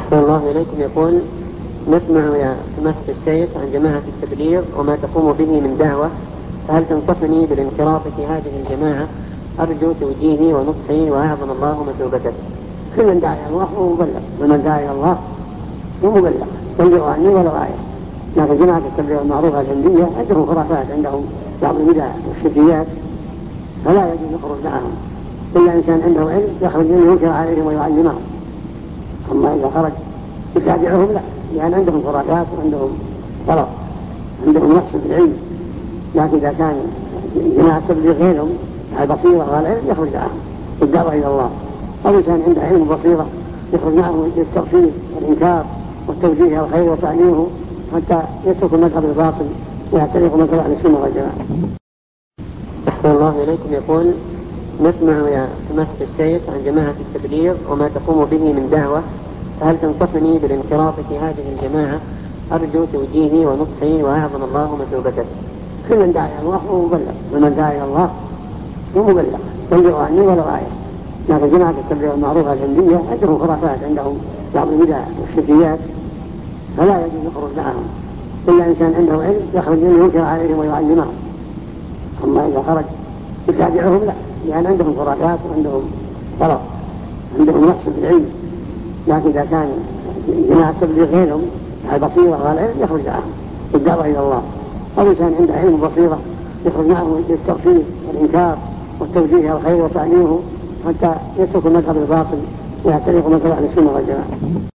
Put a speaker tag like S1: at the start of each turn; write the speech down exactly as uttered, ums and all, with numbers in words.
S1: أحسن الله إليكم. يقول: نسمع يا سماحة الشيخ عن جماعة التبليغ وما تقوم به من دعوة، فهل تنصحني بالانخراط في هذه الجماعة؟ أرجو توجيهي ونصحي وأعظم الله مثوبتك.
S2: كل من دعا إلى الله هو مبلغ، ومن دعا إلى الله هو مبلغ، بلغوا عني ولو آية. لكن جماعة التبليغ المعروفة الهندية عندهم خرافات، عندهم بعض البدع والشركيات، فلا يجوز الخروج معهم إلا إن كان عنده علم يخرج منه ينكر عليهم ويعلمهم. أما إذا خرج يتابعهم لا، لأن عندهم خرافات وعندهم غلط، عندهم نقص في العلم. لكن إذا كان جماعة التبليغ غيرهم على البصيرة والعلم يخرج معهم بالدعوة إلى الله، أو إن كان عنده علم وبصيرة يخرج معهم للترفيه والإنكار والتوجيه الخير وتعليمه حتى يترك المذهب الباطل ويعتنق مذهب أهل السنة والجماعة.
S1: أحسن الله إليكم. يقول: نسمع يا سماحة الشيخ عن جماعة التبليغ وما تقوم به من دعوة، فهل تنصحني بالانخراط في هذه الجماعة؟ أرجو توجيهي ونصحي وأعظم الله مثوبتك.
S2: كل من دعا إلى الله هو مبلغ، ومن دعا إلى الله هو مبلغ، بلغوا عني ولو آية. لكن جماعة التبليغ المعروفة الهندية عندهم خرافات، عندهم بعض البدع والشركيات، فلا يجوز الخروج معهم إلا إن كان عنده علم يخرج منه ينكر عليهم ويعلمهم. أما إذا خرج يتابعهم لا، لأن عندهم خرافات وعندهم غلط، عندهم نقص في العلم. لكن إذا كان جماعة التبليغ غيرهم على البصيرة والعلم يخرج معهم بالدعوة إلى الله، أو إن كان عنده علم وبصيرة يخرج معهم للترفيه والإنكار والتوجيه الخير وتعليمه حتى يترك المذهب الباطل ويعتنق مذهب أهل السنة والجماعة.